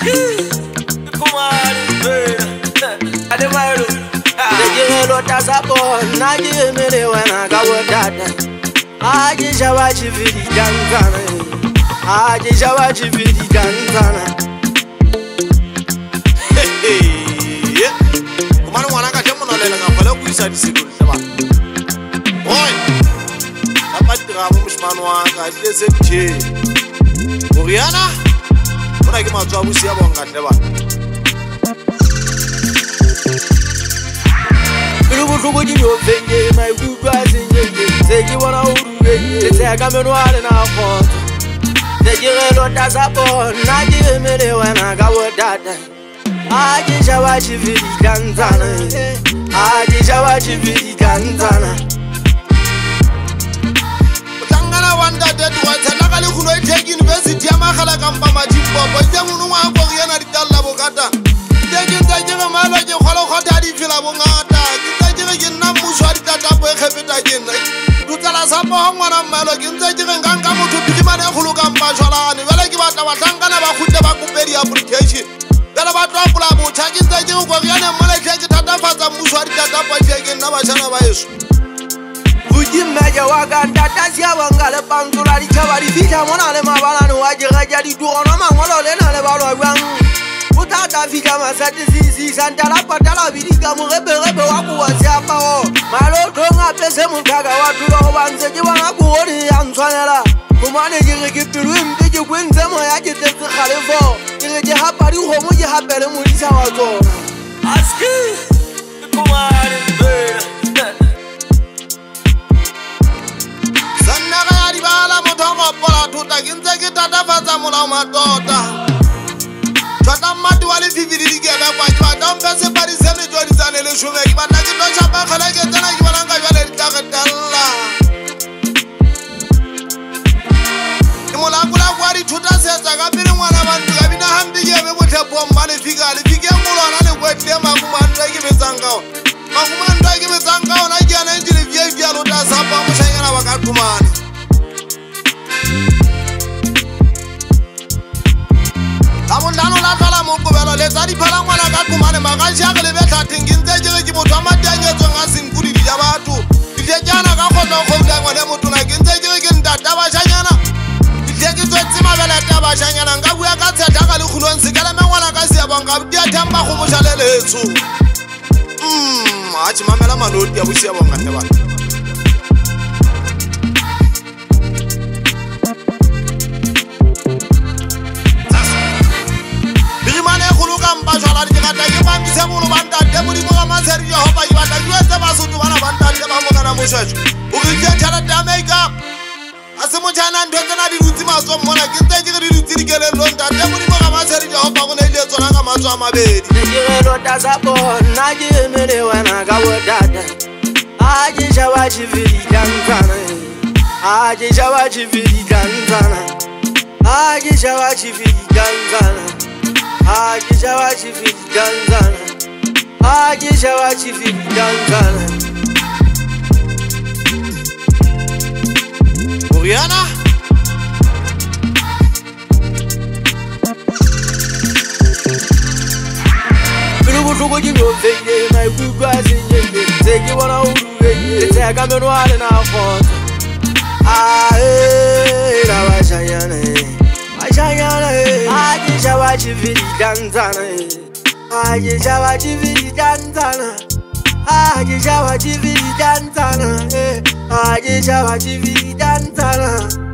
Oriana, ona ke matswa busi ya bonga tleba. Lubuhluko dinyovenye maikutwa zinyenye seki bona uruvenye tseka menwane na khotsa tekirelo tasapon na ke emele wena ka bodata a ke shaba chividi kantsana a ke shaba chividi kantsana utangana wanda dedu watsela ka le khulo e take university ya magala kampa majimpopo tse munu wa go yana ditalla bokata teke teke malo ke kholo khota di fela bongata ke nna muswa di tatapo e khepeta ke nna dutsala sa mo ngwana mmalo ke ntse ke nganga motho bikimane kholo ka mpajolane bele ke batla batlankana ba khutle ba kupedi application bele ba tlopola botha ke ntse ke go riane mmale ke tatafatsa muswa di tatapo ke nna ba tshana ba yeso buji mmeje wa ka tata sia bangale pantula di tshaba di fitha mona le mabalane wa jega di tugono mangolo le na le balwa bang utata fika masati sisi santala patala bidika murebebe wa kuwa siapao malo tonga pese mutaka watu ba banze ke bana ku ori ya ntshwanela kumane ke ke pilu mpe ke kwentse mo ya ke tetse khalefo ke ke hapa di go mo ke hapele mo disa wa tsona aski kumane sanna ga di bala mothongo pola thuta ke ntse ke tatafatsa mola matota Tata mati wale viviri ke ba kwa twa dompe se pari se le jodi tsane le shume ke bana ke tocha ba khala ke tsena ke bana ka jwale di tagatalla ke mola kula kwa di thuta se tsa ka pele ngwana ba ntla bina hambi ke be botle bomba le fika le fike molwana le kwetle makuma ntwa ke betsangao makuma ntwa ke betsangao na ke ana ndile via lo ta sa pa mo shanyana ba ka thumana Abundano la tala mokobelo le tsadi phala ngwana ka kumane magaja ke le betla tengintse ke ke motho amatanye tsonga sinkudi di ya batho ditjana ka khotlo khouta ngwana motho na ke ntse ke ntata ba shanyana ke tswetse mabela ta ba shanyana nka bua ka tsheta ka le khulong se kala mengwana ka sia bonga di a thamba go moshaleleetso a tshimamela manoti ya busia bonga te ba Mushaj, ukitia chala ta makeup. Asemo chana ndonga na di ruti maso mona kinta ke di ruti gele londa te muri mo ga maseri ja hopa bona ile tsona ga matso a mabedi. Ke lo ta sapo na ke mele wana ga bodata. A ke shawa chividi kantsana. A ke shawa chividi kantsana. A ke shawa chividi kantsana. A ke shawa chividi kantsana. A ke shawa chividi kantsana. Oriana Lubuhluko dinyovenye maikutwa zinyenye seki bona uruvenye tseka menwane na khotsa la bashanyana bashanyana a ke shaba chividi kantsana a ke shaba chividi kantsana a ke shaba chividi kantsana a ke shaba chividi kantsana